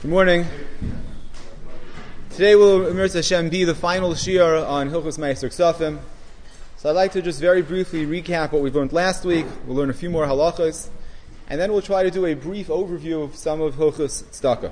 Good morning. Today will, Mir Hashem, be the final shiur on Hilchos Ma'aser Ksafim. So I'd like to just very briefly recap what we learned last week. We'll learn a few more halachos, and then we'll try to do a brief overview of some of Hilchos Tzedakah.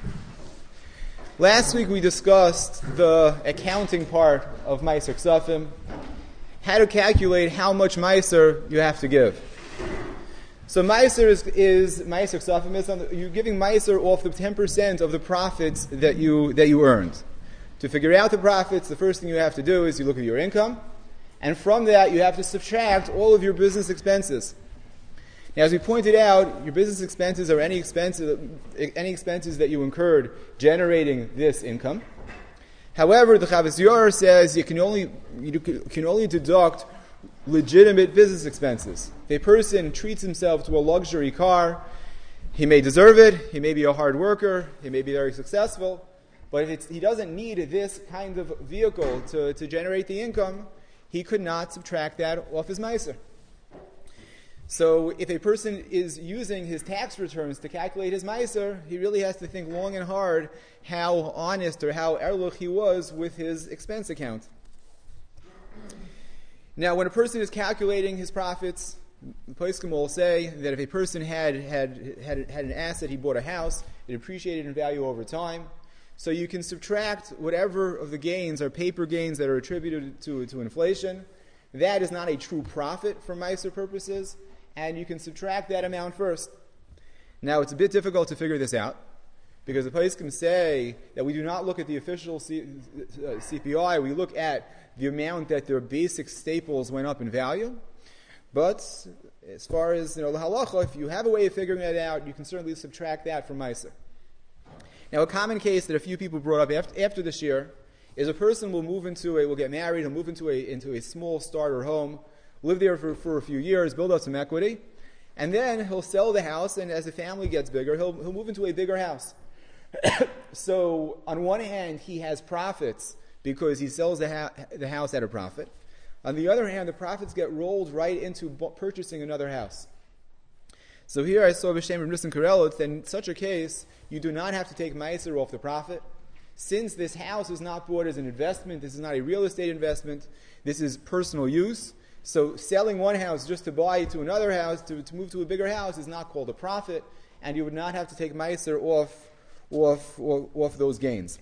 Last week we discussed the accounting part of Ma'aser Ksafim, how to calculate how much Ma'aser you have to give. So Ma'aser is Ma'aser Ksafim is you're giving Ma'aser off the 10% of the profits that you earned. To figure out the profits, the first thing you have to do is you look at your income, and from that you have to subtract all of your business expenses. Now, as we pointed out, your business expenses are any expenses that you incurred generating this income. However, the Chavos Yair says you can only deduct legitimate business expenses. If a person treats himself to a luxury car, he may deserve it, he may be a hard worker, he may be very successful, but if he doesn't need this kind of vehicle to generate the income, he could not subtract that off his Ma'aser. So if a person is using his tax returns to calculate his Ma'aser, he really has to think long and hard how honest or how erlich he was with his expense account. Now, when a person is calculating his profits, the poskim will say that if a person had an asset, he bought a house, it appreciated in value over time. So you can subtract whatever of the gains are paper gains that are attributed to inflation. That is not a true profit for Ma'aser purposes, and you can subtract that amount first. Now, it's a bit difficult to figure this out, because the poskim say that we do not look at the official CPI, we look at the amount that their basic staples went up in value. But as far as the halacha, if you have a way of figuring that out, you can certainly subtract that from Ma'aser. Now, a common case that a few people brought up after this year is a person will get married, he'll move into a small starter home, live there for a few years, build up some equity, and then he'll sell the house, and as the family gets bigger, he'll move into a bigger house. So, on one hand, he has profits because he sells the house at a profit. On the other hand, the profits get rolled right into purchasing another house. So here I saw B'Shem Rav Nissen Karelitz that in such a case, you do not have to take Ma'aser off the profit. Since this house is not bought as an investment, this is not a real estate investment, this is personal use. So selling one house just to buy to another house, to move to a bigger house, is not called a profit, and you would not have to take Ma'aser off those gains.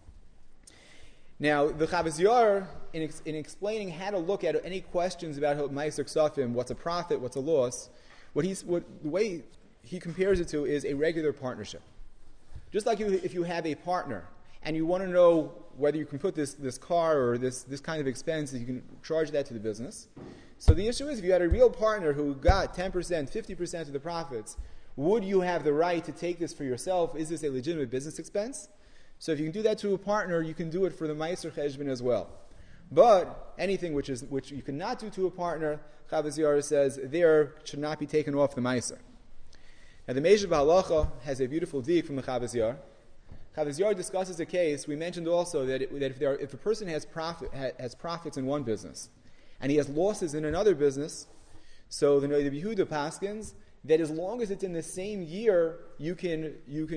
Now, the Chavos Yair, in explaining how to look at any questions about Ma'aser Ksafim, what's a profit, what's a loss, the way he compares it to is a regular partnership. Just like if you have a partner and you want to know whether you can put this car or this kind of expense, you can charge that to the business. So the issue is, if you had a real partner who got 10%, 50% of the profits, would you have the right to take this for yourself? Is this a legitimate business expense? So if you can do that to a partner, you can do it for the Ma'aser Cheshbon as well. But anything which you cannot do to a partner, Chavos Yair says, there should not be taken off the Ma'aser. Now the Meishav Halacha has a beautiful deek from the Chavos Yair. Chavos Yair discusses a case. We mentioned also that if a person has profits in one business and he has losses in another business, so the Noda B'Yehuda paskins that as long as it's in the same year, you can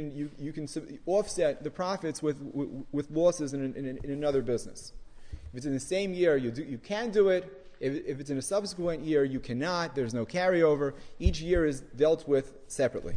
offset the profits with losses in another business. If it's in the same year, you can do it. If it's in a subsequent year, you cannot. There's no carryover. Each year is dealt with separately.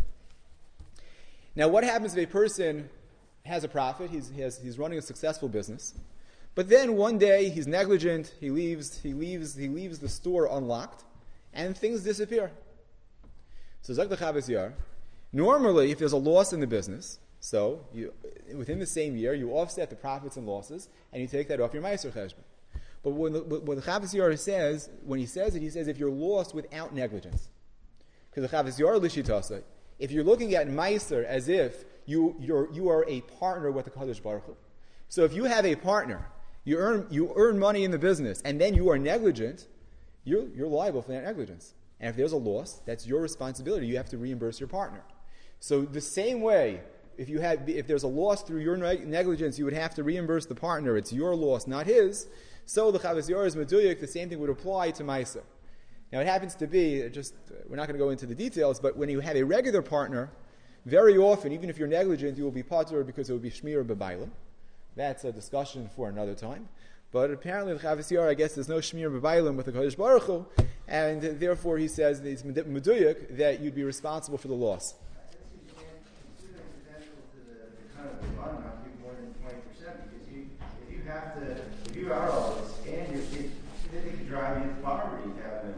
Now, what happens if a person has a profit? He's running a successful business, but then one day he's negligent. He leaves the store unlocked, and things disappear. So Zak the Chavos Yair, normally if there's a loss in the business, so within the same year you offset the profits and losses and you take that off your Ma'aser Cheshbon. But when the Chavos Yair says, he says if you're lost without negligence, because the Chavos Yair Lishitasa, if you're looking at Ma'aser as if you are a partner with the Kadosh Baruch Hu. So if you have a partner, you earn money in the business, and then you are negligent, you're liable for that negligence. And if there's a loss, that's your responsibility. You have to reimburse your partner. So the same way, if there's a loss through your negligence, you would have to reimburse the partner. It's your loss, not his. So the Chavos Yair is meduyik. The same thing would apply to Ma'aser. Now it happens to be, we're not going to go into the details, but when you have a regular partner, very often, even if you're negligent, you will be patur because it will be shmir b'baylim. That's a discussion for another time. But apparently, the Chavis Yair, I guess, there's no shmir b'baylim with the Kodesh Baruch Hu, and therefore he says that it's meduyuk that you'd be responsible for the loss. If you are all this, and it could drive you to poverty,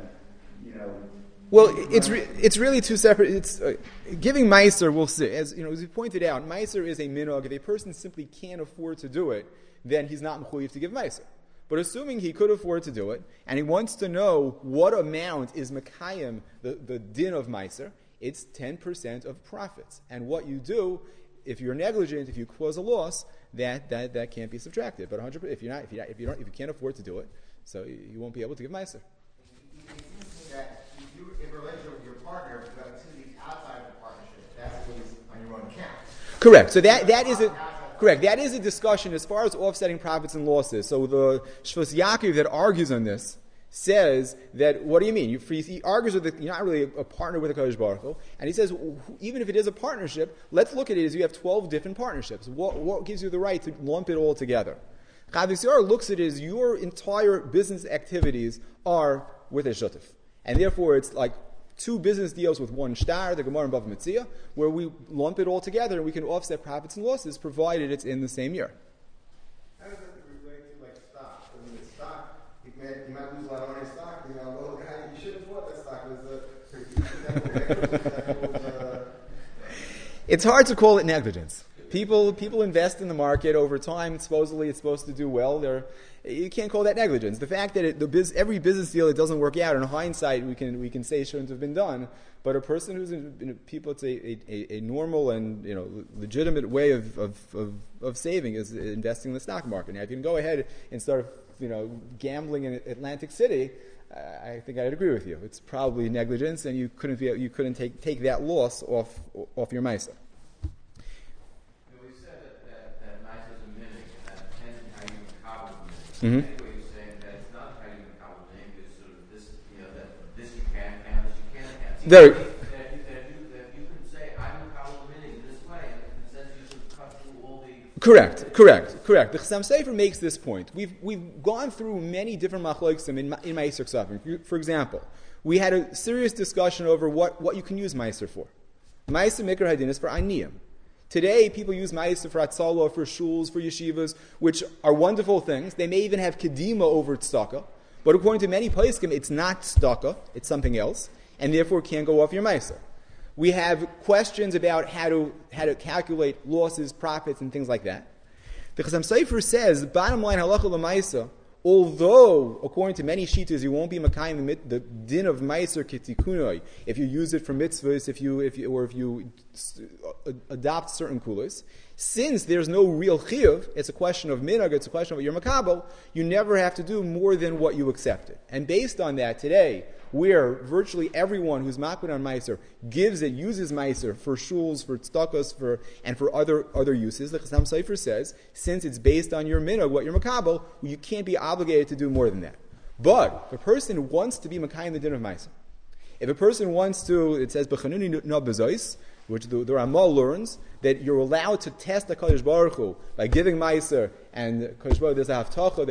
Well, it's really two separate. It's giving meiser. We'll see, as we pointed out, meiser is a minhag. If a person simply can't afford to do it, then he's not mechuyev to give meiser. But assuming he could afford to do it, and he wants to know what amount is mekayim, the din of meiser, it's 10% of profits. And what you do, if you're negligent, if you cause a loss, that can't be subtracted. But 100%, if you can't afford to do it, so you won't be able to give meiser. That you, in relationship with your partner, you've got activities outside of the partnership. That's what is on your own account. Correct. So that is a correct. That is a discussion as far as offsetting profits and losses. So the Shvus Yaakov that argues on this says that, what do you mean? He argues with you're not really a partner with the Kodesh Baruch Hu, and he says even if it is a partnership, let's look at it as you have 12 different partnerships. What gives you the right to lump it all together? Chavis Yair looks at it as your entire business activities are with a shutif. And therefore, it's like two business deals with one shtar, the Gemara and Bava Metzia, where we lump it all together and we can offset profits and losses, provided it's in the same year. How does that relate to like stock? I mean, the stock, you might lose a lot of money in stock. Well, you should have bought that stock. It's hard to call it negligence. People invest in the market over time. Supposedly, it's supposed to do well. You can't call that negligence. The fact that every business deal that doesn't work out, in hindsight, we can say shouldn't have been done. But a person who's it's a normal and legitimate way of saving is investing in the stock market. Now, if you can go ahead and start gambling in Atlantic City, I think I'd agree with you. It's probably negligence, and you couldn't take that loss off your ma'isa. Mm-hmm. Anyway, you're saying that it's not how you account the name, it's sort of this, that this you can count, this you can't count. That you can say, I'm accountable in this way, and in a sense you should cut through all the... Correct. The Chassam Sofer makes this point. We've gone through many different machloksim in Ma'aser Ksafim. For example, we had a serious discussion over what you can use Ma'aser for. Ma'aser Mikra Hadin is for Aniyim. Today, people use ma'aser for atzala, for shuls, for yeshivas, which are wonderful things. They may even have kedima over tzedakah, but according to many poskim, it's not tzedakah; it's something else, and therefore can't go off your ma'aser. We have questions about how to calculate losses, profits, and things like that. The Chassam Sofer says, bottom line halacha l'ma'aser, although according to many shitas you won't be makayim the din of ma'aser ketikunoi if you use it for mitzvahs, if you adopt certain kulas, since there's no real chiyuv, it's a question of minhag, it's a question of your makabel, you never have to do more than what you accepted. And based on that, today, where virtually everyone who's makbid on meiser uses meiser for shuls, for tzedakos, and for other uses, the Chassam Sofer says, since it's based on your minhag, what your makabel, you can't be obligated to do more than that. But if a person wants to be makayim the din of meiser, if a person wants to, it says b'chanuni no bezois, which the Ramah learns that you're allowed to test the Kodesh Baruch Hu by giving meiser, and Kodesh Baruch Hu, there's a haftacha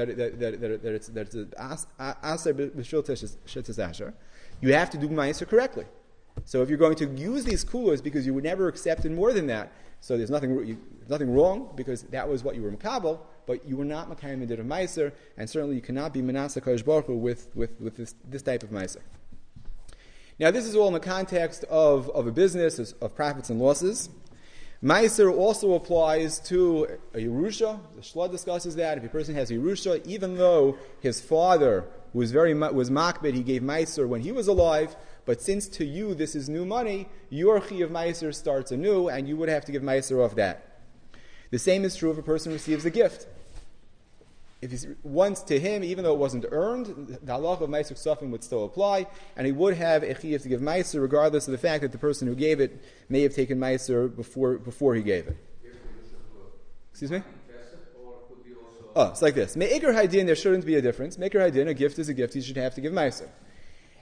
that it's aser b'shil shetzes asher. You have to do meiser correctly. So if you're going to use these kulas because you were never accepted more than that, so there's nothing wrong because that was what you were makabel, but you were not makayim the din of meiser, and certainly you cannot be menasa Kodesh Baruch Hu with this type of meiser. Now, this is all in the context of a business, of profits and losses. Meiser also applies to a Yerusha. The Shlad discusses that. If a person has a Yerusha, even though his father was makbid, he gave Meiser when he was alive, but since to you this is new money, your chi of Meiser starts anew, and you would have to give Meiser off that. The same is true if a person receives a gift. If he's once to him, even though it wasn't earned, the halacha of Meiser Ksafim would still apply, and he would have a chiyuv to give Meiser, regardless of the fact that the person who gave it may have taken Meiser before he gave it. Excuse me? It's like this. Me'ikar Haidin, there shouldn't be a difference. Me'ikar Haidin, a gift is a gift, he should have to give Meiser.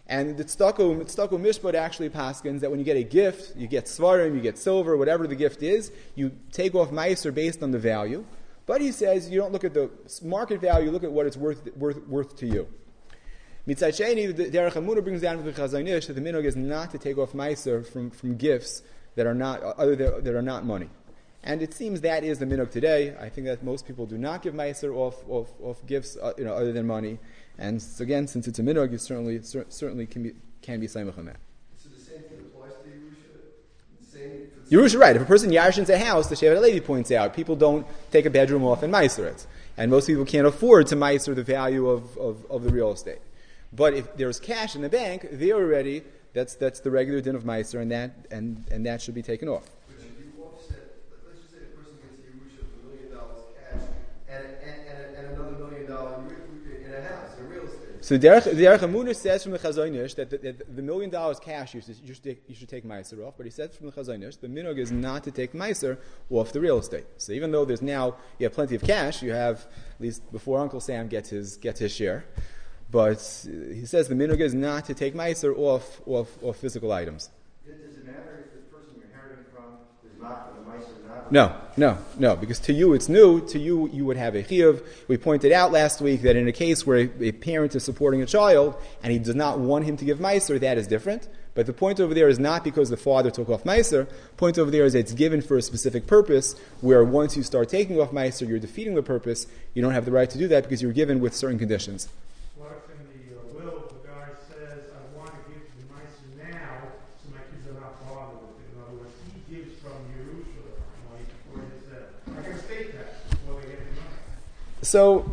And the Tzedakah Mishpat actually paskins that when you get a gift, you get svarim, you get silver, whatever the gift is, you take off meiser based on the value. But he says you don't look at the market value, you look at what it's worth to you. Mitzad Sheni, the Derech HaEmunah brings down with the Chazon Ish that the minhag is not to take off meiser from gifts that are not money. And it seems that is the minhag today. I think that most people do not give meiser off gifts other than money. And so again, since it's a minhag, you certainly can be saimach on that. So the same thing applies to Yerusha? Yerusha, right. If a person yarshins a house, the Shevet Levi points out, people don't take a bedroom off and meiser it. And most people can't afford to meiser the value of the real estate. But if there's cash in the bank, there already, that's the regular din of meiser, and that should be taken off. But if you offset, let's just say a person gets Yerusha for $1 million cash and another $1 million in a house, in real estate. So the Derech HaEmunah says from the Chazon Ish that the $1 million cash you should take meiser off, but he says from the Chazon Ish the minhag is not to take meiser off the real estate. So even though you have plenty of cash, you have, at least before Uncle Sam gets his share, but he says the minhag is not to take meiser off physical items. Does it matter if the person you're inheriting from is not for the meiser? No, because to you it's new. To you, you would have a chiyuv. We pointed out last week that in a case where a parent is supporting a child and he does not want him to give meiser, that is different. But the point over there is not because the father took off meiser. The point over there is that it's given for a specific purpose, where once you start taking off meiser, you're defeating the purpose. You don't have the right to do that because you're given with certain conditions. What if in the will the guy says, I want to give the meiser now so my kids are not bothered with it? In other words, he gives from Yerusha money before his I can state that before they get the money. So,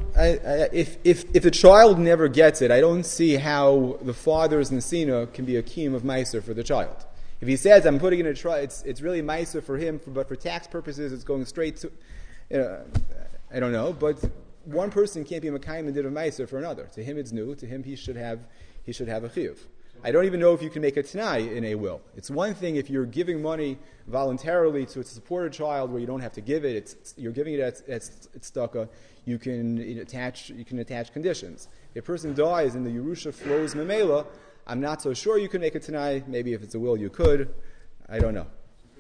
if the child never gets it, I don't see how the father's nesina can be a kiyum of meiser for the child. If he says, I'm putting in a trust, it's really meiser for him, but for tax purposes it's going straight to, I don't know, but one person can't be Makayim and did of meiser for another. To him it's new, to him he should have a chiyuv. I don't even know if you can make a tanai in a will. It's one thing if you're giving money voluntarily to support a child where you don't have to give it. You're giving it as tzedakah. You can attach conditions. If a person dies and the Yerusha flows memela, I'm not so sure you can make a tanai. Maybe if it's a will, you could. I don't know.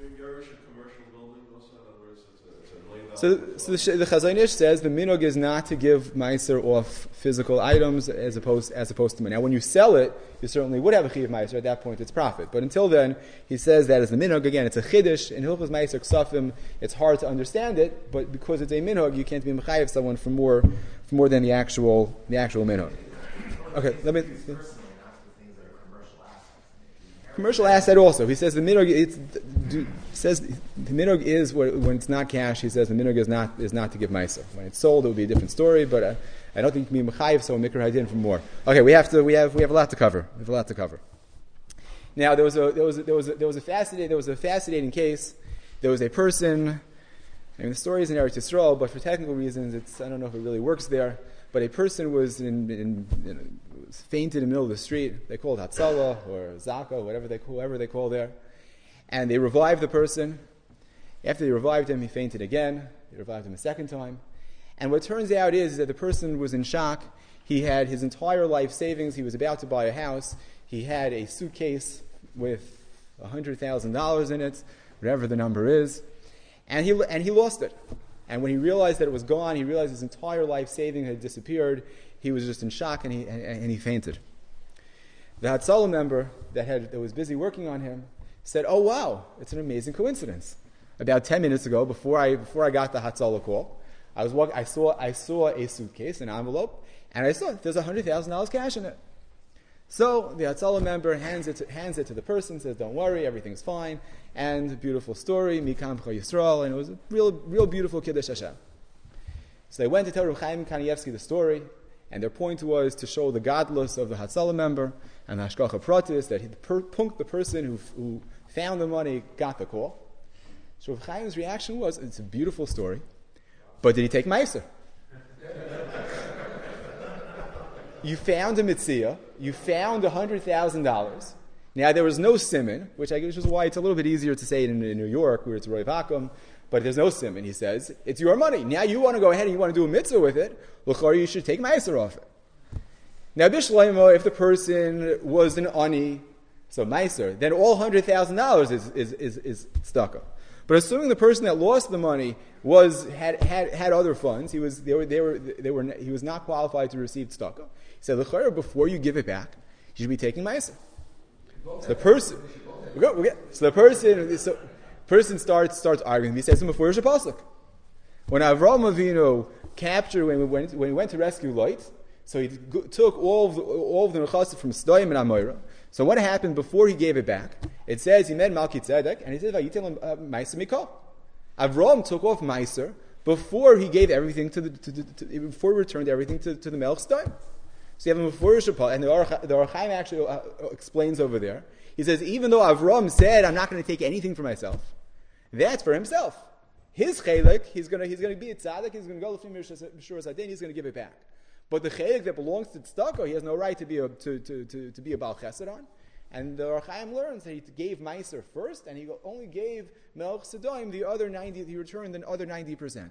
So the Chazon Ish says the minhag is not to give meiser off physical items as opposed to money. Now, when you sell it, you certainly would have a chiyuv meiser. At that point, it's profit. But until then, he says that is the minhag. Again, it's a chiddush in Hilchos Meiser Ksafim. It's hard to understand it, but because it's a minhag, you can't be mechayev someone for more than the actual minhag. Okay, let me. Commercial asset also. He says the minhag is when it's not cash. He says the minhag is not to give meiser. When it's sold, it would be a different story. But I don't think you can be mechayev so mikra hadin for more. Okay, we have a lot to cover. We have a lot to cover. Now there was a fascinating case. There was a person. I mean, the story is in Eretz Yisrael, but for technical reasons, I don't know if it really works there. But a person was fainted in the middle of the street. They called Hatzalah or Zaka, whoever they call there. And they revived the person. After they revived him, he fainted again. They revived him a second time. And what turns out is that the person was in shock. He had his entire life savings. He was about to buy a house. He had a suitcase with $100,000 in it, whatever the number is. And he lost it. And when he realized that it was gone, he realized his entire life saving had disappeared. He was just in shock and he fainted. The Hatzalah member that was busy working on him said, "Oh wow, it's an amazing coincidence. About 10 minutes ago, before I got the Hatzalah call, I saw a suitcase, an envelope, and I saw there's $100,000 cash in it." So the Hatzalah member hands it to the person, says, "Don't worry, everything's fine." And beautiful story, Mikam Yisrael, and it was a real beautiful Kiddush Hashem. So they went to tell Reb Chaim Kanievsky the story, and their point was to show the godless of the Hatzalah member and the Hashgacha Pratis that the person who found the money got the call. So Reb Chaim's reaction was, it's a beautiful story, but did he take meiser? You found a mitzvah, you found $100,000. Now, there was no siman, which is why it's a little bit easier to say it in New York, where it's Roy Vakum, but there's no siman. He says, it's your money. Now you want to go ahead and you want to do a mitzvah with it, l'chor, you should take meiser off it. Now, Bishleimo, if the person was an ani, so meiser, then all $100,000 is tzedakah. But assuming the person that lost the money had other funds, he was not qualified to receive tzedakah. He said, l'chayr, before you give it back, you should be taking meiser. So the person starts arguing. He says to him before pasuk. When Avraham Avinu captured, when he went to rescue Lot, so he took all of the nechassim from Sdoim and Amorah. So what happened before he gave it back? It says he met Malki Tzedek, and he said, "Vayitel Meiser Mikol." Avraham took off Meiser before he gave everything before he returned everything to the Melech Sdoim. So you have a Mefurish Apal, and the Or Chaim actually explains over there. He says, even though Avraham said, "I'm not going to take anything for myself," that's for himself. His chelik, he's going to be a tzaddik. He's going to go to Mishur Zadin. He's going to give it back. But the chelik that belongs to tzedakah, he has no right to be a Baal Chesed on. And the Or Chaim learns that he gave Meiser first, and he only gave Melech Sodom the other 90. He returned the other 90%.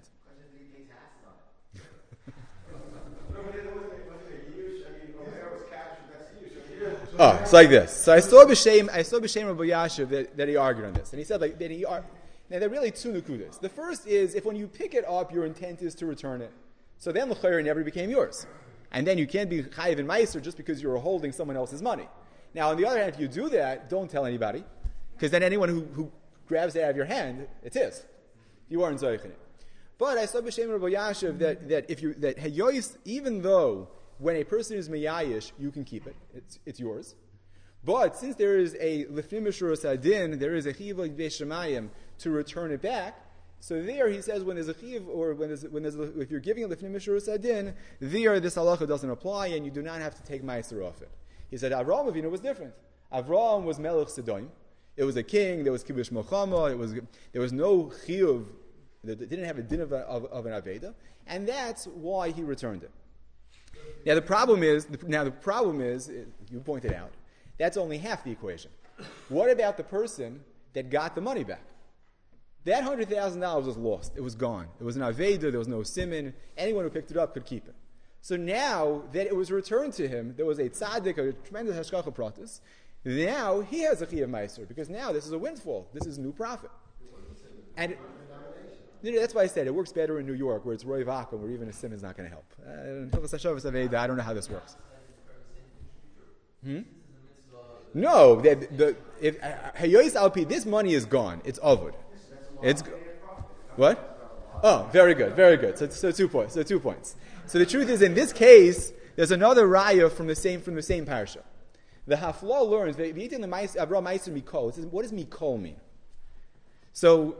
Oh, it's like this. So I saw B'Shem Rabbi Yashiv that he argued on this, and he said now there are really two nukudas. The first is if when you pick it up, your intent is to return it, so then l'chayr never became yours, and then you can't be chayiv and meiser just because you were holding someone else's money. Now, on the other hand, if you do that, don't tell anybody, because then anyone who grabs it out of your hand, it's his. You aren't zoichin it. But I saw B'Shem Rabbi Yashiv that hayois, even though when a person is meyayish, you can keep it. It's yours. But since there is a lifnim mishuros adin, there is a chiyuv b'shemayim to return it back. So there he says when there's a chiyuv or if you're giving a lifnim mishuros adin, there this halacha doesn't apply and you do not have to take meiser off it. He said Avraham Avinu was different. Avraham was melech Sodom. It was a king. There was kibush milchama. There was no chiyuv. It didn't have a din of an aveda, and that's why he returned it. Now the problem is, you pointed out, that's only half the equation. What about the person that got the money back? That $100,000 was lost. It was gone. It was an aveda. There was no siman. Anyone who picked it up could keep it. So now that it was returned to him, there was a tzaddik, a tremendous hashkacha pratis. Now he has a chiyuv meiser because now this is a windfall. This is new profit. And that's why I said it works better in New York, where it's Roy Vacuum, where even a sim is not going to help. I don't know how this works. No, if Hayois Alpi, this money is gone. It's avud. It's what? Oh, very good. So 2 points. So the truth is, in this case, there's another raya from the same parasha. The Hafla learns that eating the Avraham Meiser Mikol. It says, what does Mikol mean? So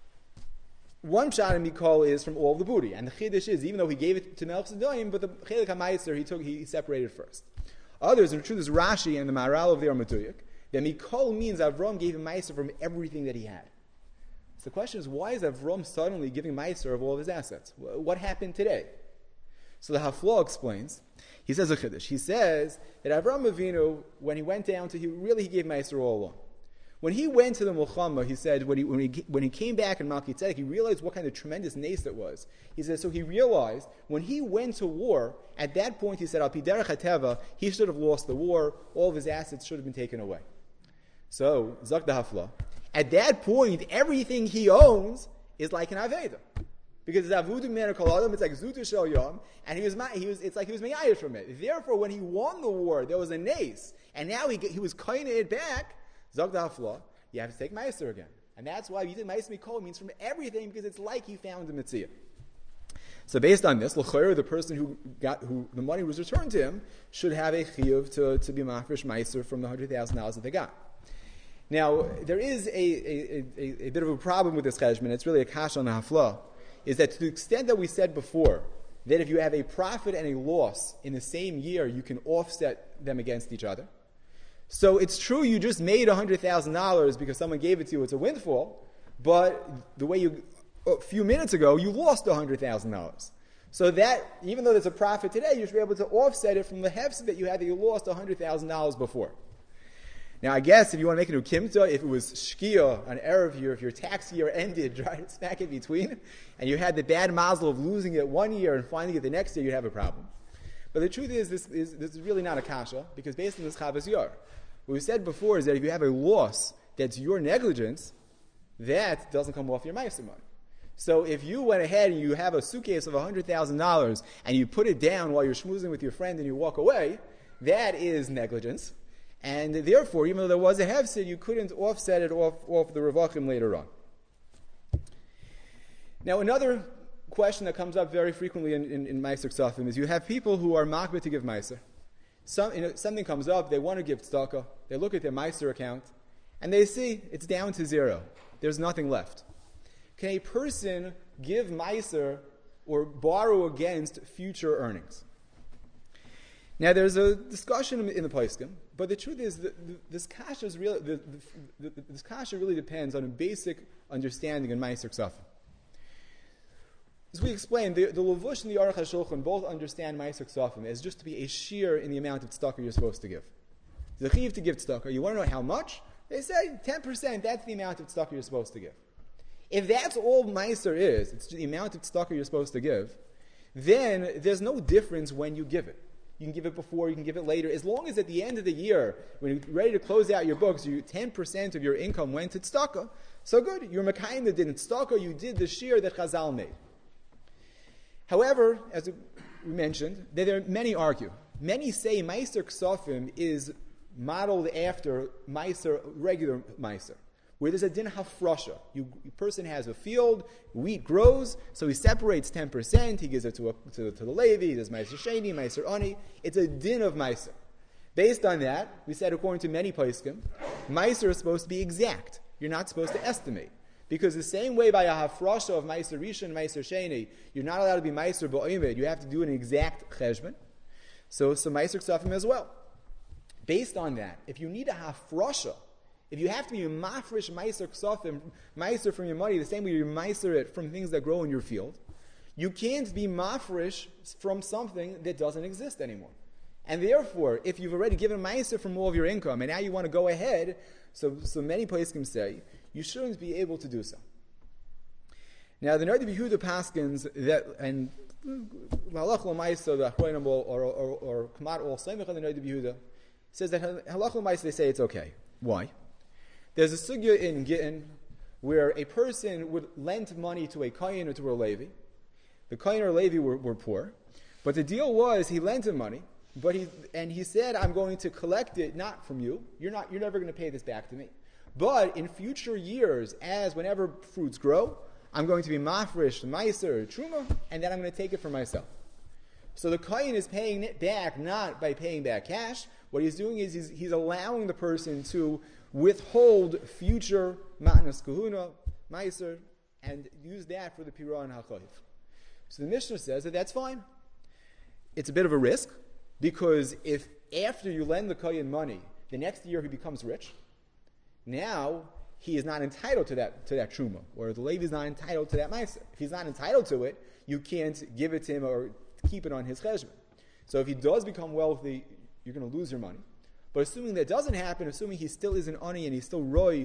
one shot in Mikol is from all the booty, and the chiddush is even though he gave it to Melech Sodom, but the chelik hameiser he separated first. Others, and the truth is Rashi and the Maharal of the Armatuyuk, that Mikol means Avraham gave him meiser from everything that he had. So the question is, why is Avraham suddenly giving meiser of all of his assets? What happened today? So the Hafla explains. He says a chiddush. He says that Avraham Avinu, when he went down he gave meiser all along. When he went to the Mulchama, he said, when he came back in Malki Tzedek, he realized what kind of tremendous nace it was. He says, so he realized, when he went to war, at that point, he said, Al Pi Derech HaTeva, he should have lost the war, all of his assets should have been taken away. So, Zak da Hafla, at that point, everything he owns is like an Aveda. Because it's Avudim Mer Kol Adam, it's like Zutu Shel Yom, and it's like he was Meyayish from it. Therefore, when he won the war, there was a nace, and now he was kind it back. Zog the Hafla, you have to take Meiser again. And that's why you did Meiser Mikol means from everything, because it's like you found the Mitzvah. So based on this, L'chayr, the person who the money was returned to him, should have a chiyuv to be mafresh Meiser from the $100,000 that they got. Now, there is a bit of a problem with this cheshbon. It's really a kash on the Hafla, is that to the extent that we said before, that if you have a profit and a loss in the same year, you can offset them against each other. So it's true you just made $100,000 because someone gave it to you, it's a windfall, but the way a few minutes ago, you lost $100,000. So that, even though there's a profit today, you should be able to offset it from the hefsed that you had that you lost $100,000 before. Now, I guess if you want to make it a kimta, if it was shkia, an erev year, if your tax year ended right smack in between, and you had the bad mazel of losing it one year and finding it the next year, you'd have a problem. But the truth is, this is really not a kasha, because based on this Chavas Yor, what we said before is that if you have a loss that's your negligence, that doesn't come off your meiser money. So if you went ahead and you have a suitcase of $100,000 and you put it down while you're schmoozing with your friend and you walk away, that is negligence. And therefore, even though there was a hefsid, you couldn't offset it off the revachim later on. Now, another question that comes up very frequently in Meiser Ksafim is you have people who are makbid to give Meiser. Something comes up, they want to give tzedakah, they look at their Meiser account, and they see it's down to zero. There's nothing left. Can a person give Meiser or borrow against future earnings? Now, there's a discussion in the Poskim, but the truth is that this kasha really depends on a basic understanding in Meiser Ksafim. As we explained, the Levush and the Aruch HaShulchan both understand Meiser Ksafim as just to be a shear in the amount of tzedakah you're supposed to give. The chiv to give tzedakah, you want to know how much? They say 10%, that's the amount of tzedakah you're supposed to give. If that's all Meiser is, it's the amount of tzedakah you're supposed to give, then there's no difference when you give it. You can give it before, you can give it later. As long as at the end of the year, when you're ready to close out your books, 10% of your income went to tzedakah, so good. You're Mekayim that did tzedakah, you did the shear that Chazal made. However, as we mentioned, there are many argue. Many say Meiser Ksafim is modeled after Meiser, regular Meiser, where there's a din hafrasha. A person has a field, wheat grows, so he separates 10%, he gives it to the Levi, there's Meiser Sheni, Meiser Ani. It's a din of Meiser. Based on that, we said according to many poskim, Meiser is supposed to be exact. You're not supposed to estimate. Because the same way by a hafrasha of Meiser Rishon and Meiser Sheni, you're not allowed to be Meiser Ba'omed, you have to do an exact cheshbon. So Meiser Ksafim as well. Based on that, if you need a hafrasha, if you have to be a mafresh Meiser Ksafim, Meiser from your money, the same way you Meiser it from things that grow in your field, you can't be mafresh from something that doesn't exist anymore. And therefore, if you've already given Meiser from all of your income, and now you want to go ahead, so many poskim say, you shouldn't be able to do so. Now, the Noda B'Yehuda paskins that, and halach l'maisa, the achronim or kamat all semich on the Noda B'Yehuda says that halach l'maisa they say it's okay. Why? There's a sugya in Gittin where a person would lend money to a kohen or to a Levi. The kohen or Levi were poor, but the deal was he lent him money, but he said, "I'm going to collect it not from you. You're never going to pay this back to me. But in future years, whenever fruits grow, I'm going to be mafresh, meiser, truma, and then I'm going to take it for myself." So the kohen is paying it back not by paying back cash. What he's doing is he's allowing the person to withhold future matnas kahuna, meiser, and use that for the pirah and hachayiv. So the Mishnah says that that's fine. It's a bit of a risk, because if after you lend the kohen money, the next year he becomes rich, now he is not entitled to that truma, or the Levi is not entitled to that meiser. If he's not entitled to it, you can't give it to him or keep it on his cheshbon. So if he does become wealthy, you're going to lose your money. But assuming that doesn't happen, assuming he still is an ani and he's still roy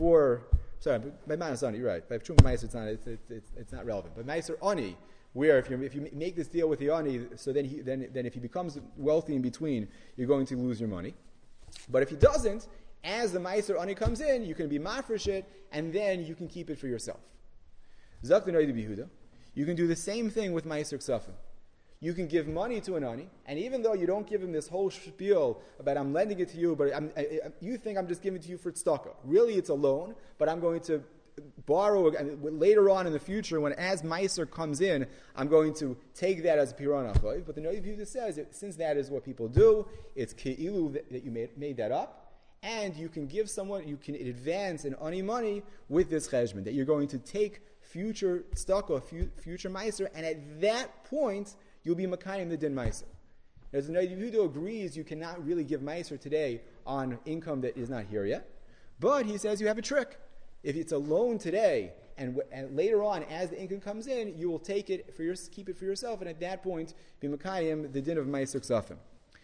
by manas ani, you're right. By truma meiser, it's not relevant. But meiser ani, where if you make this deal with the ani, so then if he becomes wealthy in between, you're going to lose your money. But if he doesn't, as the meiser ani comes in, you can be mafresh it, and then you can keep it for yourself. Zak the Noda B'Yehuda, you can do the same thing with Meiser Ksafim. You can give money to an ani, and even though you don't give him this whole spiel about I'm lending it to you, but you think I'm just giving it to you for tzedakah. Really, it's a loan, but I'm going to borrow later on in the future, as Meiser comes in, I'm going to take that as a piran achoy. But the Noda B'Yehuda says that since that is what people do, it's keilu that you made that up. And you can give someone, you can advance an ani money with this cheshbon, that you're going to take future tzedakah, future meiser, and at that point, you'll be makayim the din meiser. As the Noda B'Yehuda agrees, you cannot really give meiser today on income that is not here yet, but he says you have a trick. If it's a loan today, and later on, as the income comes in, you will take it keep it for yourself, and at that point, be makayim the din of meiser ksafim.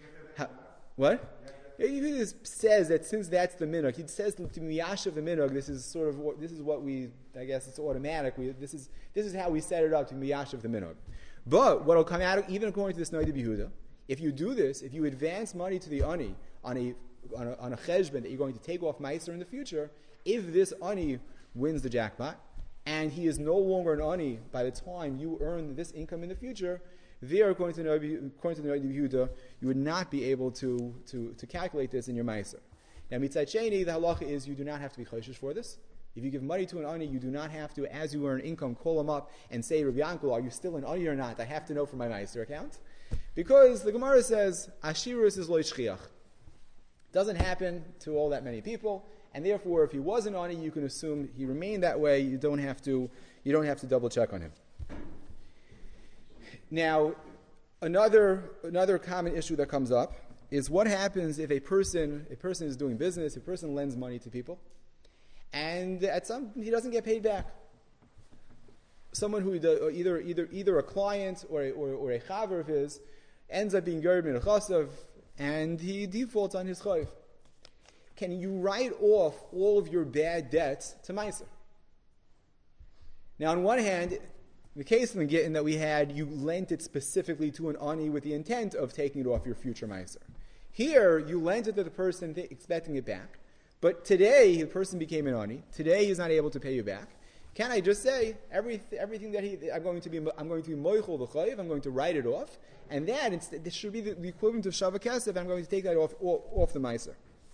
What? He says that since that's the minhag, he says to miyashav the minhag. This is what we. I guess it's automatic. This is how we set it up to miyashav the minhag. But what will come out, even according to this Noda B'Yehuda, If you do this, if you advance money to the ani on a cheshbon that you're going to take off meiser in the future, if this ani wins the jackpot, and he is no longer an ani by the time you earn this income in the future, there, according to Rabbi Yehuda, you would not be able to calculate this in your meiser. Now, mitzad sheni, the halacha is you do not have to be choshesh for this. If you give money to an ani, you do not have to, as you earn income, call him up and say, Rabbi Yankel, are you still an ani or not? I have to know from my meiser account. Because the Gemara says, Ashirus is lo shchiach. Doesn't happen to all that many people, and therefore, if he was an ani, you can assume he remained that way. You don't have to double check on him. Now, another common issue that comes up is what happens if a person is doing business, a person lends money to people, and he doesn't get paid back. Someone who either a client or a chaver of his ends up being garib min chasav, and he defaults on his chayv. Can you write off all of your bad debts to meiser? Now, on one hand, the case in the Gittin that we had, you lent it specifically to an ani with the intent of taking it off your future meiser. Here, you lent it to the person expecting it back, but today the person became an ani. Today he's not able to pay you back. Can I just say everything that I'm going to be moichel the chayiv, I'm going to write it off, and this should be the equivalent of shava kesef. I'm going to take that off the meiser.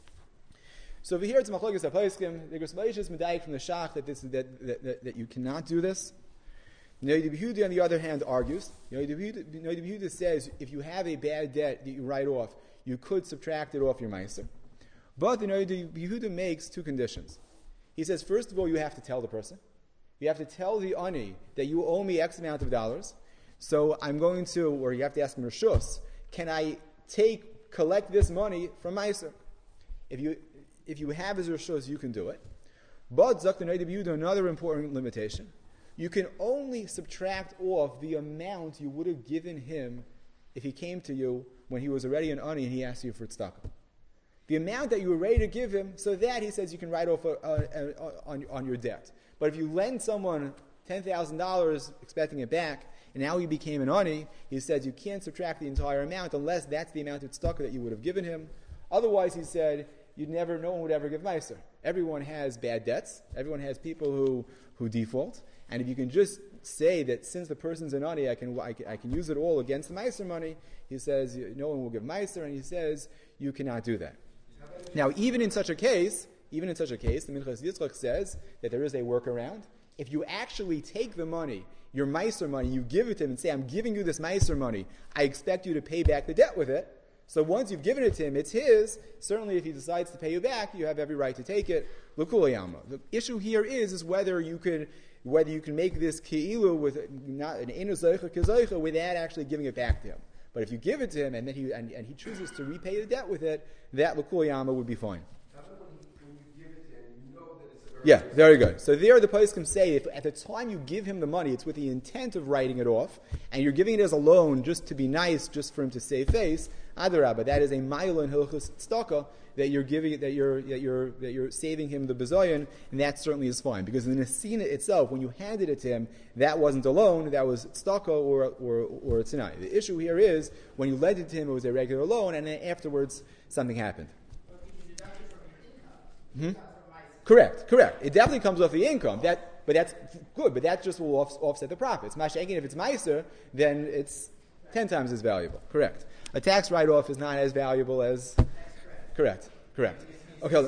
So over here it's machlokes haposkim. The Grismaish is medayik from the shach that you cannot do this. Noda B'Yehuda, on the other hand, argues. Noda B'Yehuda says if you have a bad debt that you write off, you could subtract it off your meiser. But the Noda B'Yehuda makes two conditions. He says, first of all, you have to tell the person. You have to tell the ani that you owe me X amount of dollars. So I'm going to, or you have to ask him reshus, can I collect this money from meiser? If you have his reshus, you can do it. But Zok the Noda B'Yehuda, another important limitation. You can only subtract off the amount you would have given him if he came to you when he was already an ani and he asked you for tzedakah. The amount that you were ready to give him, so that he says you can write off on your debt. But if you lend someone $10,000 expecting it back, and now he became an ani, he says you can't subtract the entire amount unless that's the amount of tzedakah that you would have given him. Otherwise, he said, no one would ever give meiser. Everyone has bad debts. Everyone has people who default. And if you can just say that since the person's an ani, I can use it all against the meiser money, he says no one will give meiser, and he says you cannot do that. Now, even in such a case, the Minchas Yitzchak says that there is a workaround. If you actually take the money, your meiser money, you give it to him and say, I'm giving you this meiser money, I expect you to pay back the debt with it. So once you've given it to him, it's his. Certainly if he decides to pay you back, you have every right to take it. L'kulayama. The issue here is whether you can make this ki'ilu with not an inu zeicha k'zeicha without actually giving it back to him. But if you give it to him and then he chooses to repay the debt with it, that l'kulayama would be fine. When you give it to him, you know that it's a very Yeah, very good. So there the poskim say if at the time you give him the money, it's with the intent of writing it off, and you're giving it as a loan just to be nice, just for him to save face, adarabah, that is a ma'ila in hilchos tzedakah that you're giving, that you're saving him the bezoyan, and that certainly is fine. Because in the nesina itself, when you handed it to him, that wasn't a loan, that was tzedakah or a tzanai. The issue here is when you lent it to him, it was a regular loan, and then afterwards something happened. Correct. It definitely comes off the income. But that's good. But that just will offset the profits. Mashenkin, if it's meiser, then it's 10 times as valuable. Correct. A tax write-off is not as valuable as. Correct. Okay.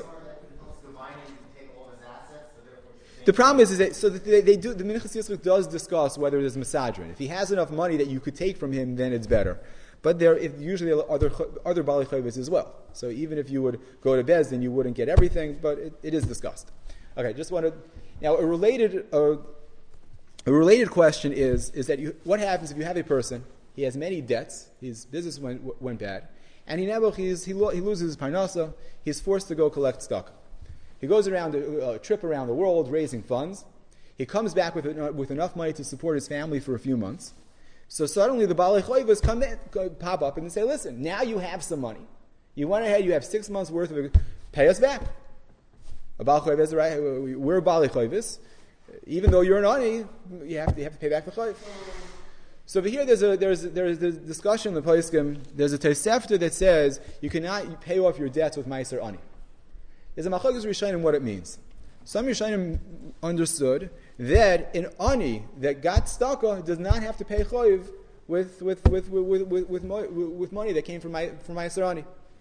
The problem is that they do. The Minchas Yitzchak does discuss whether there's misadrin. If he has enough money that you could take from him, then it's better. But there usually are other bali chayvus as well. So even if you would go to Bez, then you wouldn't get everything. But it is discussed. Okay, just wanted now a related question is that what happens if you have a person, he has many debts, his business went bad, and he loses his parnasa, he's forced to go collect stock. He goes around a trip around the world raising funds. He comes back with enough money to support his family for a few months. So suddenly the Balei Choivos pop up and say, listen, now you have some money. You went ahead, you have 6 months worth of it, pay us back. A Balei Choivos, right? We're Balei Choivos. Even though you're an ani, you have to pay back the Choiv. So over here, there's a discussion in the Poskim. There's a Tosefta that says you cannot pay off your debts with Meiser Ani. There's a Machlokes Rishonim what it means. Some Rishonim understood that an Ani that got staka does not have to pay Choiv with money that came from Meiser Ani.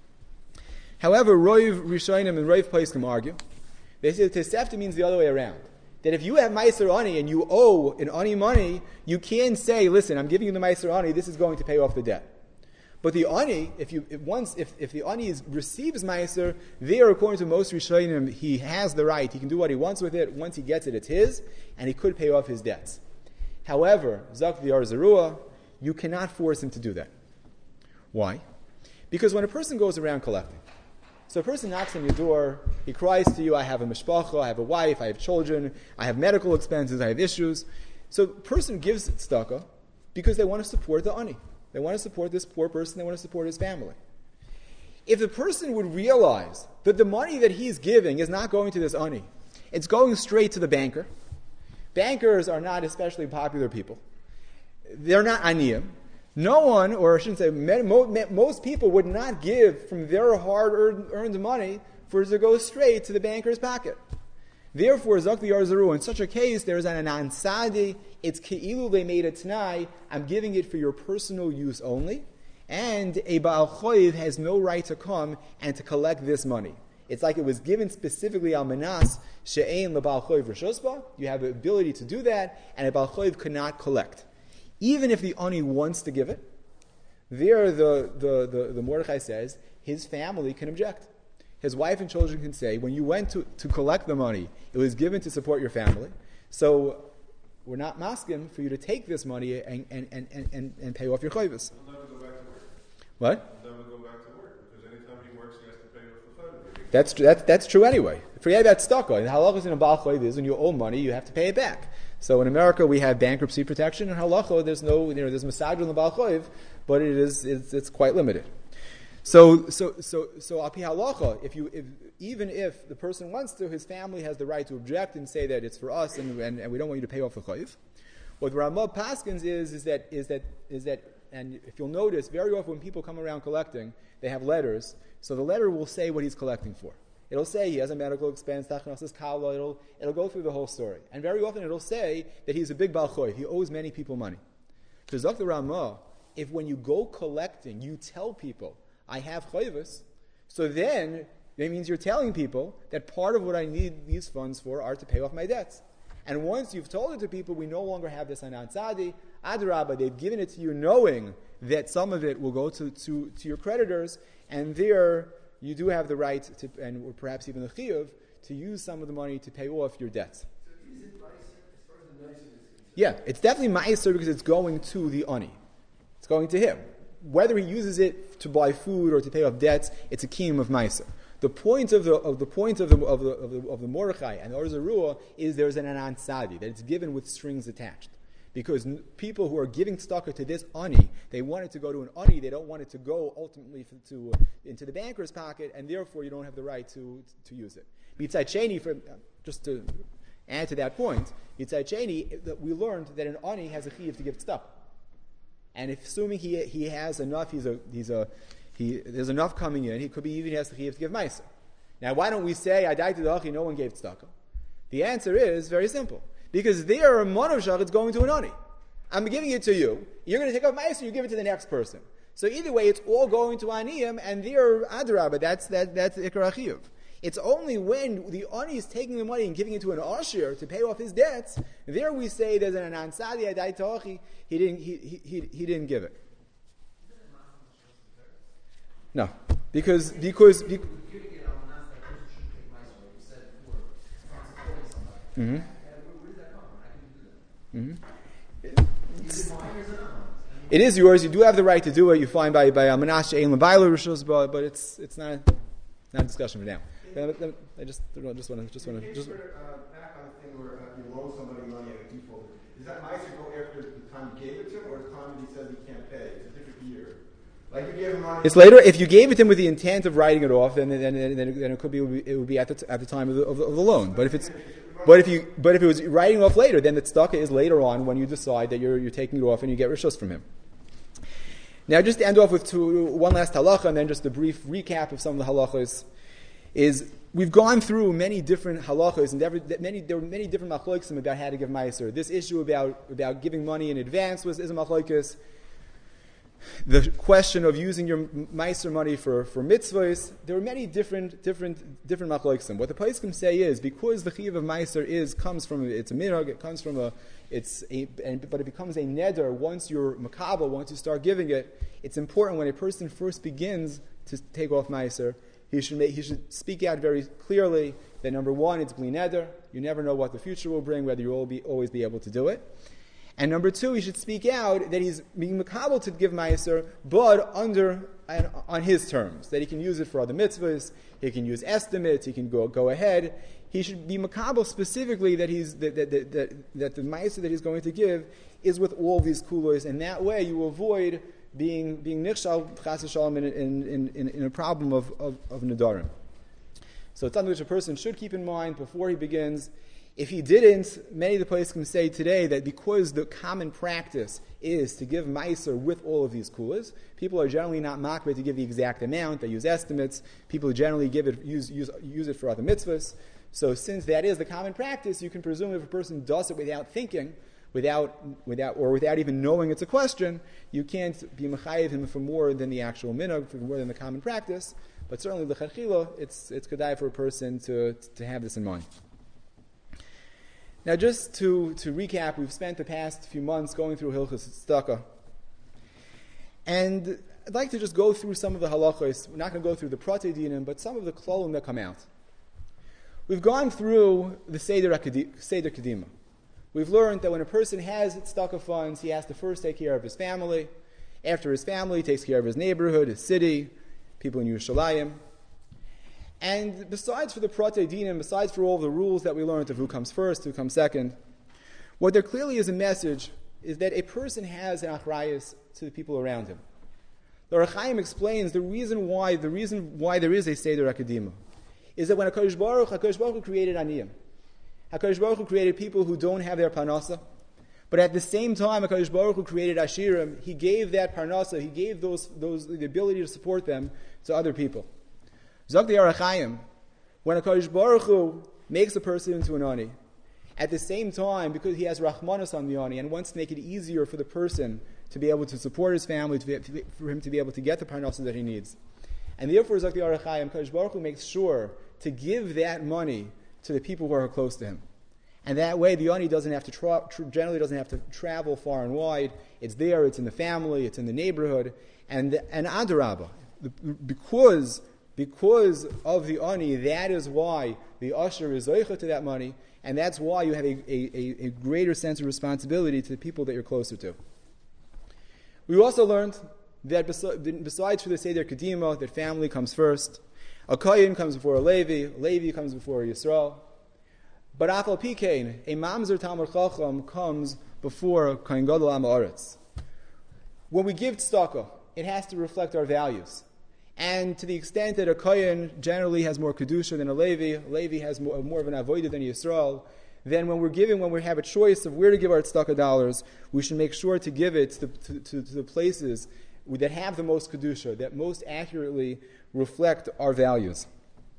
However, Roiv Rishonim and Roiv Poskim argue. They say that Tosefta means the other way around. That if you have Meiser Ani and you owe an Ani money, you can say, listen, I'm giving you the Meiser Ani, this is going to pay off the debt. But the Ani, if the Ani receives Meiser, there, according to most Rishonim, he has the right, he can do what he wants with it, once he gets it, it's his, and he could pay off his debts. However, Zak the Arzarua, you cannot force him to do that. Why? Because when a person goes around collecting, so a person knocks on your door, he cries to you, I have a mishpacha, I have a wife, I have children, I have medical expenses, I have issues. So a person gives tzedakah because they want to support the ani. They want to support this poor person, they want to support his family. If the person would realize that the money that he's giving is not going to this ani, it's going straight to the banker. Bankers are not especially popular people. They're not aniyim. No one, or I shouldn't say, most people would not give from their hard-earned money for it to go straight to the banker's pocket. Therefore, Zak the Arzaru, in such a case, there is an ansadi, it's ke'ilu they made it tonight, I'm giving it for your personal use only, and a Baal Choiv has no right to come and to collect this money. It's like it was given specifically al manas she'ein leBaal Choiv reshusba. You have the ability to do that, and a Baal Choiv cannot collect. Even if the Ani wants to give it, there the Mordechai says his family can object. His wife and children can say, when you went to collect the money, it was given to support your family. So we're not masking for you to take this money and pay off your chayvus. He'll never go back to work. What? He'll never go back to work because anytime he works, he has to pay off the chayvus. That's true anyway. Forget about tzedakah. The halachas in a Baal Choiv is when you owe money, you have to pay it back. So in America we have bankruptcy protection, and halacha there's no there's masaj on the Baal Choiv, but it's quite limited. So api halacha, even if the person wants to, his family has the right to object and say that it's for us and we don't want you to pay off the Choiv. What Ramah Paskins is that and if you'll notice, very often when people come around collecting, they have letters. So the letter will say what he's collecting for. It'll say he has a medical expense, it'll go through the whole story. And very often it'll say that he's a big Baal Choiv, he owes many people money. To Zak the Ramah, if when you go collecting, you tell people, I have Choivus, so then that means you're telling people that part of what I need these funds for are to pay off my debts. And once you've told it to people, we no longer have this Anan Tzadi, Adarabah, they've given it to you knowing that some of it will go to your creditors, and there you do have the right to, or perhaps even the chiyuv, to use some of the money to pay off your debts. So is it meiser as far as the meiser is concerned? Yeah, it's definitely meiser because it's going to the ani. It's going to him. Whether he uses it to buy food or to pay off debts, it's a kiyum of meiser. The point of the Mordechai and the Arzarua is there's an anan tzadi, that it's given with strings attached. Because people who are giving tzedakah to this ani, they want it to go to an ani, they don't want it to go ultimately into the banker's pocket, and therefore you don't have the right to use it. B'tzad sheni, just to add to that point, b'tzad sheni, we learned that an ani has a chiyuv to give tzedakah. And if assuming he has enough, there's enough coming in, he could be even has the chiyuv to give ma'aser. Now why don't we say, I died to the hachi, no one gave tzedakah? The answer is very simple. Because there, a manav shach, it's going to an ani. I'm giving it to you. You're going to take off ma'aser, you give it to the next person. So either way, it's all going to aniyim, and there, adrabah, that's ikar chiyuv. It's only when the ani is taking the money and giving it to an ashir to pay off his debts, there we say there's an anan tzadi, I died to hachi, he didn't give it. No, because mm-hmm. It is yours. You do have the right to do it. You find by Amanash Ein Lebayla Rishos, but it's not a discussion for now. I just want to. Back on the thing where you loan somebody money at a default. Does that meiser go after the time you gave it to him, or the time that he says he can't pay? It's a different year. Like you gave him money. It's later. If you gave it to him with the intent of writing it off, then it could be it would be at the time of the loan. But if it's But if it was writing off later, then the tzedakah is later on when you decide that you're taking it off and you get rishus from him. Now, just to end off with one last halacha and then just a brief recap of some of the halachas, is we've gone through many different halachas and there were many different machlokes about how to give meiser. This issue about giving money in advance is a machlokes. The question of using your meiser money for mitzvahs, there are many different machlokes. What the poskim say is because the chiyuv of meiser comes from it's a minhag, it comes from but it becomes a neder once you're makabel, once you start giving it. It's important when a person first begins to take off meiser, he should speak out very clearly that number one, it's bli neder. You never know what the future will bring, whether you'll always be able to do it. And number two, he should speak out that he's being makabel to give meiser, but on his terms, that he can use it for other mitzvahs, he can use estimates, he can go ahead. He should be makabel specifically that the meiser that he's going to give is with all these kulos, and that way you avoid being nichshal chas v'shalom in a problem of nedarim. So it's something which a person should keep in mind before he begins. If he didn't, many of the places can say today that because the common practice is to give meiser with all of these kulas, people are generally not makbid to give the exact amount. They use estimates. People generally use it for other mitzvahs. So since that is the common practice, you can presume if a person does it without thinking, without even knowing it's a question, you can't be mechayev him for more than the actual minhag, for more than the common practice. But certainly l'chachila, it's kedai for a person to have this in mind. Now, just to recap, we've spent the past few months going through Hilchos Tzedakah. And I'd like to just go through some of the halachos. We're not going to go through the Pratei Dinim, but some of the klolim that come out. We've gone through the Seder Kedima. We've learned that when a person has tzedakah funds, he has to first take care of his family. After his family, he takes care of his neighborhood, his city, people in Yerushalayim. And besides for the Pratei Dinim, besides for all the rules that we learned of who comes first, who comes second, what there clearly is a message is that a person has an achrayus to the people around him. The Orach Chaim explains the reason why there is a Seder Kedima is that when HaKadosh Baruch Hu created Aniyim, HaKadosh Baruch Hu created people who don't have their parnasa, but at the same time HaKadosh Baruch Hu created Ashirim, He gave that parnasa, He gave those the ability to support them to other people. Zok the Orach Chaim, when HaKadosh Baruch Hu makes a person into an ani, at the same time, because He has Rachmanos on the ani and wants to make it easier for the person to be able to support his family, for him to be able to get the parnasa that he needs. And therefore, Zok the Orach Chaim, HaKadosh Baruch Hu makes sure to give that money to the people who are close to him. And that way, the ani doesn't have to generally doesn't have to travel far and wide. It's there, it's in the family, it's in the neighborhood. And Adarabah, because of the ani, that is why the usher is zoicha to that money, and that's why you have a greater sense of responsibility to the people that you're closer to. We also learned that besides for the Seder Kedima, that family comes first. A Kohen comes before a Levi comes before a Yisrael. But Afal Pikein, a Mamzer Talmud Chacham comes before a Kohen Gadol Am Haaretz. When we give tzedakah, it has to reflect our values. And to the extent that a Kohen generally has more Kedusha than a Levi has more of an Avodah than a Yisrael, then when we have a choice of where to give our tzedakah dollars, we should make sure to give it to the places that have the most Kedusha, that most accurately reflect our values.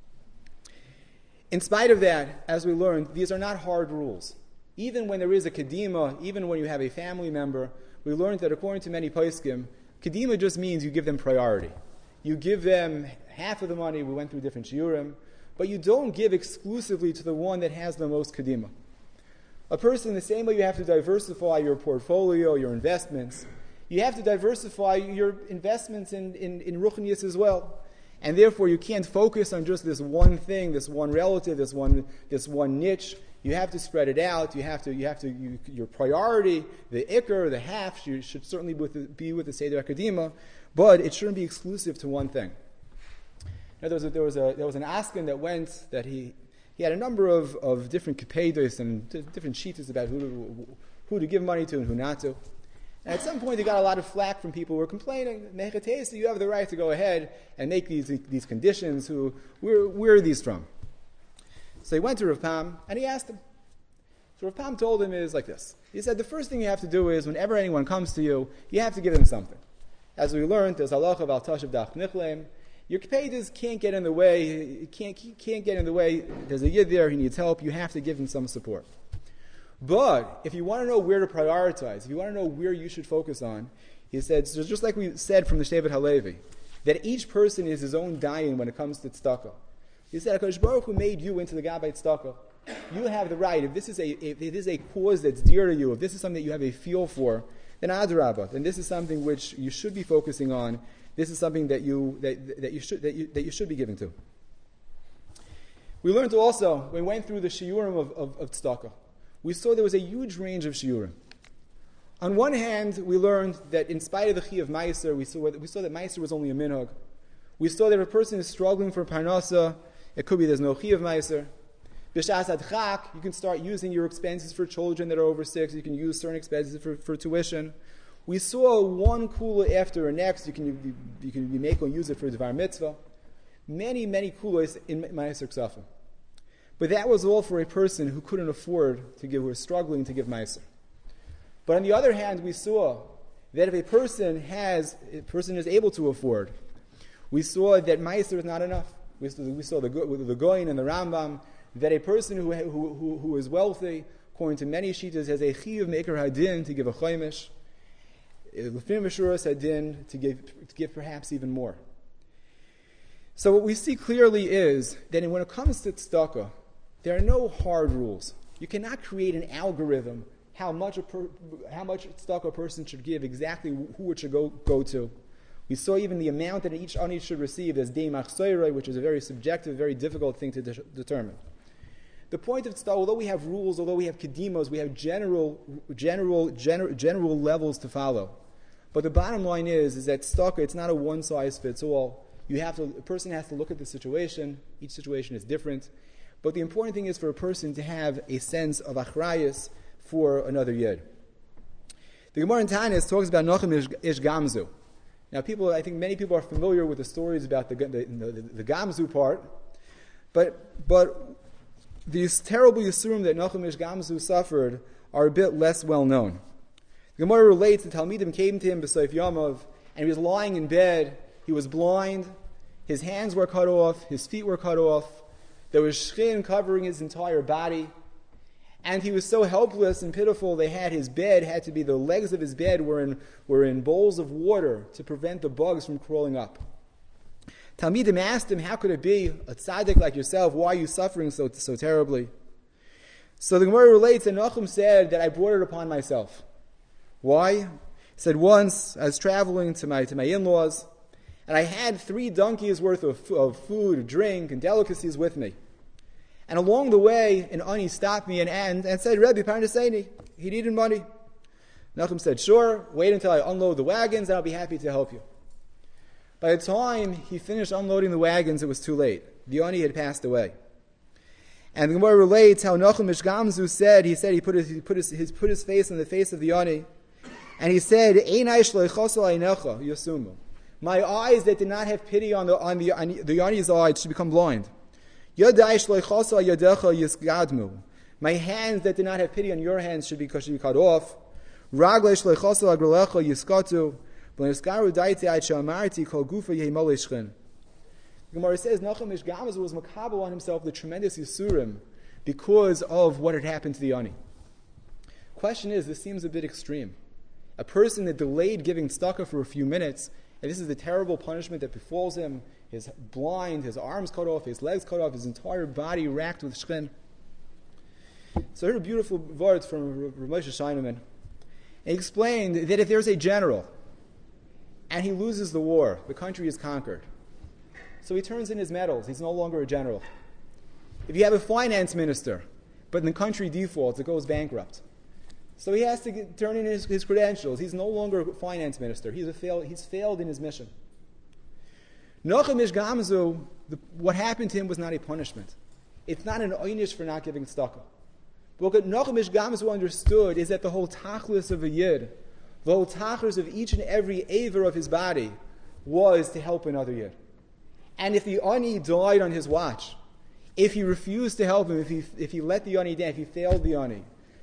In spite of that, as we learned, these are not hard rules. Even when there is a Kedima, even when you have a family member, we learned that according to many poskim, Kedima just means you give them priority. You give them half of the money, we went through different shiurim, but you don't give exclusively to the one that has the most Kedima. A person, the same way you have to diversify your portfolio, your investments, you have to diversify your investments in Ruchnius as well. And therefore, you can't focus on just this one thing, this one relative, this one niche. You have to spread it out. Your priority, the ikar, the half, should certainly be with the Seder Kedima, but it shouldn't be exclusive to one thing. Now, there was an askin that he had a number of different kepedos and different shitas about who to give money to and who not to. And at some point, he got a lot of flack from people who were complaining, Mechatesa, you have the right to go ahead and make these conditions. Where are these from? So he went to Rav Pam, and he asked him. So Rav Pam told him is like this. He said the first thing you have to do is whenever anyone comes to you, you have to give them something. As we learned, there's halacha of al tashav dach nichlem. Your kpeidas can't get in the way. He can't get in the way. There's a yid there. He needs help. You have to give him some support. But if you want to know where to prioritize, if you want to know where you should focus on, he said, so just like we said from the Shevet Halevi, that each person is his own dayan when it comes to tzedakah. He said, HaKadosh Baruch Hu made you into the Gabbai tzedakah. You have the right. If it is a cause that's dear to you, if this is something that you have a feel for, then adrabah. Then this is something which you should be focusing on. This is something that you should be giving to. We learned also, when we went through the shiurim of tzedakah, we saw there was a huge range of shiurim. On one hand, we learned that in spite of the chi of Meiser, we saw that Meiser was only a minhag. We saw that if a person is struggling for parnasa, it could be there's no chi of Meiser. B'shas adchak, you can start using your expenses for children that are over 6. You can use certain expenses for tuition. We saw one kula after the next. You can be make or use it for dvar mitzvah. Many kulas in Meiser Ksafim. But that was all for a person who couldn't afford to give, who was struggling to give Meiser. But on the other hand, we saw that if a person is able to afford, we saw that Meiser is not enough. We saw the Goyin and the Rambam, that a person who is wealthy, according to many shittas, has a chiyuv me'ikar hadin to give a chaimish, l'fim mishuras hadin to give perhaps even more. So what we see clearly is that when it comes to tzedakah, there are no hard rules. You cannot create an algorithm how much tzedakah a person should give, exactly who it should go to. We saw even the amount that each ani should receive as dei machsoiroi, which is a very subjective, very difficult thing to determine. The point of tzedakah, although we have rules, although we have kedimos, we have general levels to follow. But the bottom line is that tzedakah, it's not a one size fits all. A person has to look at the situation. Each situation is different. But the important thing is for a person to have a sense of achrayus for another yid. The Gemara in Tanis talks about Nachum Ish Gamzu. Now, I think many people are familiar with the stories about the Gamzu part, but these terrible Yisurim that Nachum Ish Gamzu suffered are a bit less well known. The Gemara relates that Talmidim came to him b'Seif Yamav, and he was lying in bed. He was blind. His hands were cut off. His feet were cut off. There was shchin covering his entire body. And he was so helpless and pitiful, the legs of his bed were in bowls of water to prevent the bugs from crawling up. Talmidim asked him, how could it be, a tzaddik like yourself, why are you suffering so terribly? So the Gemara relates that Nachum said that I brought it upon myself. Why? He said, once I was traveling to my in-laws, and I had 3 donkeys worth of food, drink, and delicacies with me. And along the way, an ani stopped me and said, Rebbe, Parnaseni, he needed money. Nachum said, sure, wait until I unload the wagons, and I'll be happy to help you. By the time he finished unloading the wagons, it was too late. The ani had passed away. And the Gemara relates how Nachum Ish Gamzu said he put his face on the face of the ani, and he said, Einai shleichoso einecha yosumu. My eyes that did not have pity on the ani's eyes should become blind. My hands that did not have pity on your hands should be cut off. The Gemara says Nachum Ish Gamzu was makabel on himself the tremendous yisurim because of what had happened to the ani. Question is, this seems a bit extreme. A person that delayed giving tzedakah for a few minutes, and this is the terrible punishment that befalls him. He's blind, his arms cut off, his legs cut off, his entire body racked with shchen. So I heard a beautiful words from Rav Moshe Scheineman. He explained that if there's a general and he loses the war, the country is conquered. So he turns in his medals. He's no longer a general. If you have a finance minister, but the country defaults, it goes bankrupt. So he has to turn in his credentials. He's no longer a finance minister. He's failed in his mission. Nachum Ish Gamzu, what happened to him was not a punishment. It's not an oynish for not giving tzedakah. But what Nachum Ish Gamzu understood is that the whole tachlis of a yid, the whole tachlis of each and every aver of his body, was to help another yid. And if the ani died on his watch, if he refused to help him, if he let the ani down, if he failed the ani,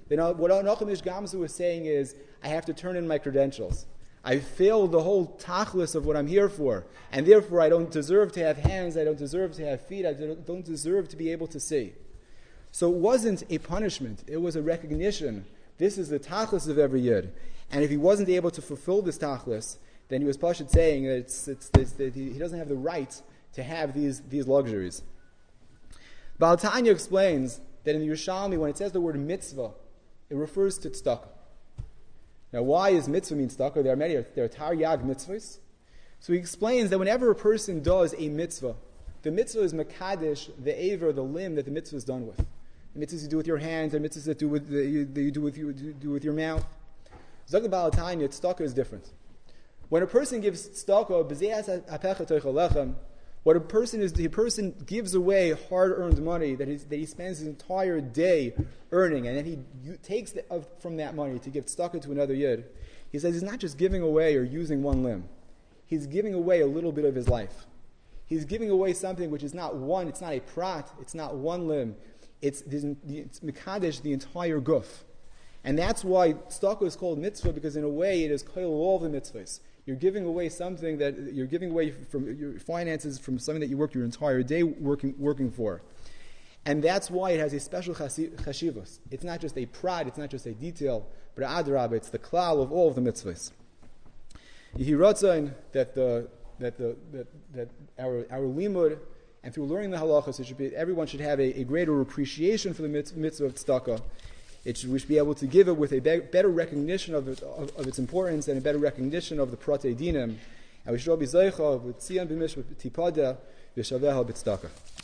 then what Nachum Ish Gamzu was saying is, I have to turn in my credentials. I failed the whole tachlis of what I'm here for, and therefore I don't deserve to have hands, I don't deserve to have feet, I don't deserve to be able to see. So it wasn't a punishment, it was a recognition. This is the tachlis of every yid. And if he wasn't able to fulfill this tachlis, then he was Pashut saying that he doesn't have the right to have these luxuries. Baal Tanya explains that in the Yerushalmi, when it says the word mitzvah, it refers to tzedakah. Now, why is mitzvah mean tzedakah? There are taryag mitzvahs. So he explains that whenever a person does a mitzvah, the mitzvah is makadesh, the aver, the limb that the mitzvah is done with. The mitzvahs you do with your hands, the mitzvahs that you do with your mouth. Zog Baal Tanya, tzedakah is different. When a person gives tzedakah, what a person is, the person gives away hard-earned money that he spends his entire day earning, and then he takes from that money to give tzedakah to another yid. He says he's not just giving away or using one limb. He's giving away a little bit of his life. He's giving away something which is not one, it's not a prat, it's not one limb. It's mekadesh, the entire guf. And that's why tzedakah is called mitzvah, because in a way it is koil all the mitzvahs. You're giving away something that you're giving away from your finances, from something that you worked your entire day working for. And that's why it has a special chashivos. It's not just a prat, it's not just a detail, but adrab, it's the klal of all of the mitzvahs. Yehi Ratzain that our limud, and through learning the halachas, everyone should have a greater appreciation for the mitzvah of tzedakah. We should be able to give it with a better recognition of its importance and a better recognition of the protei dinim. And we should all be zeicha with tzion b'mishpat tipada v'shaveha b'tzedakah.